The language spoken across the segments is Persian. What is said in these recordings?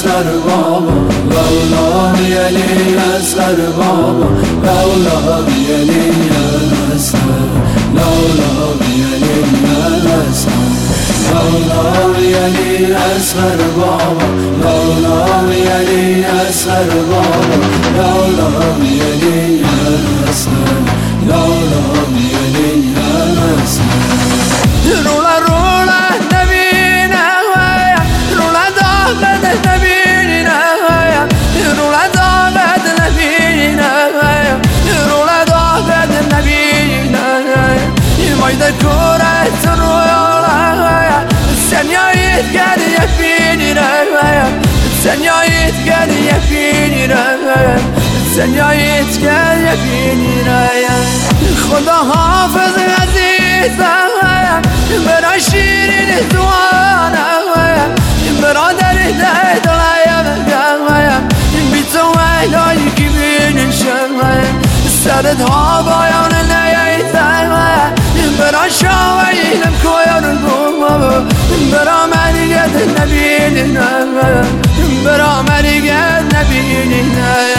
اصغر بابا لولا علی اصغر بابا لولا علی اصغر لولا علی اصغر لولا علی اصغر بابا لولا علی اصغر بابا لولا علی اصغر لولا علی اصغر رولا رولا نبينا رولا ضاقت نبينا رولا ضاقت نبينا رولا ضاقت نبينا مايدا كورة الرولا سنيايت قال يفينينا سنيايت قال يفينينا سنيايت قال يفينينا خدا حافظ عزيزا برا شیرین دوانا برادر دلایم بی تو ویلایی که بینشم سرت ها بایان نیایتم برا شاویلم کویان بوم برا مریگت نبینیم برا مریگت نبینیم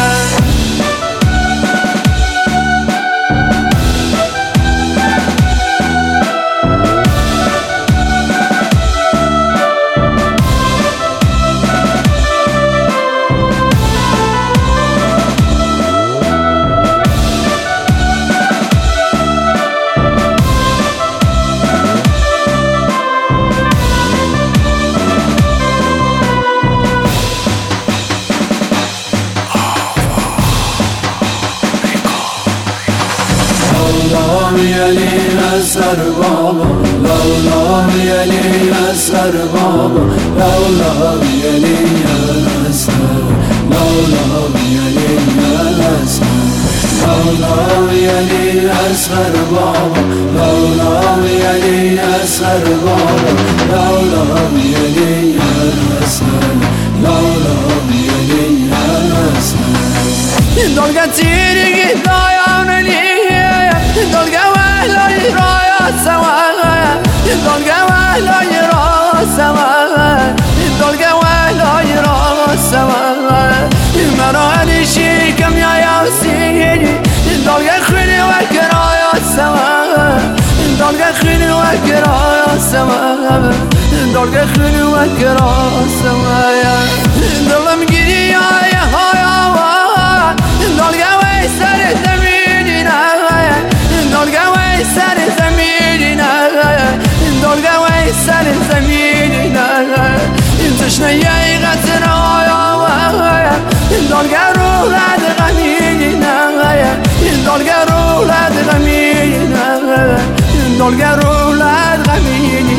علی اصغر بابا لولا علی اصغر بابا لولا علی اصغر لولا علی اصغر لولا علی اصغر بابا لولا علی اصغر بابا لولا علی اصغر لولا علی اصغر دلگا تیری دایان دلگا وحلای رایا سوا دلگا وحلای را سوا دلگا وحلای را سوا مرا علیشی کم یا یاسینی دلگا خیلی وکرایا سوا دلگا خیلی وکرایا سوا دلگا خیلی وکرایا سوا دلم گیری یا هایا دلگا وی سر زمینی دلگا وی سر زمینی دلگا وی سر زمینی تشنه یای قطر آیا دلگا رو لد غمینی دلگا رو لد غمینی دلگا رو لد غمینی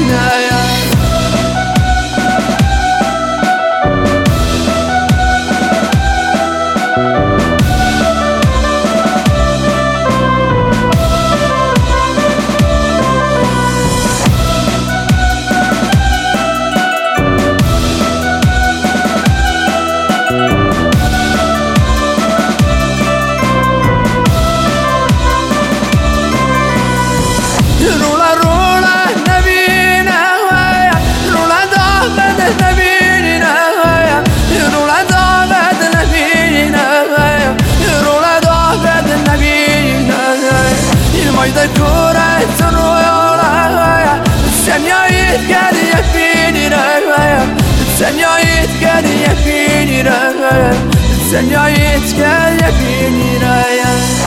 رولا رولا نبينا رولا ضاقت نبينا رولا ضاقت نبينا رولا ضاقت نبينا مايدا كورة الرولا سنيايت قال يفينينا سنيايت قال يفينينا سنيايت قال يفينينا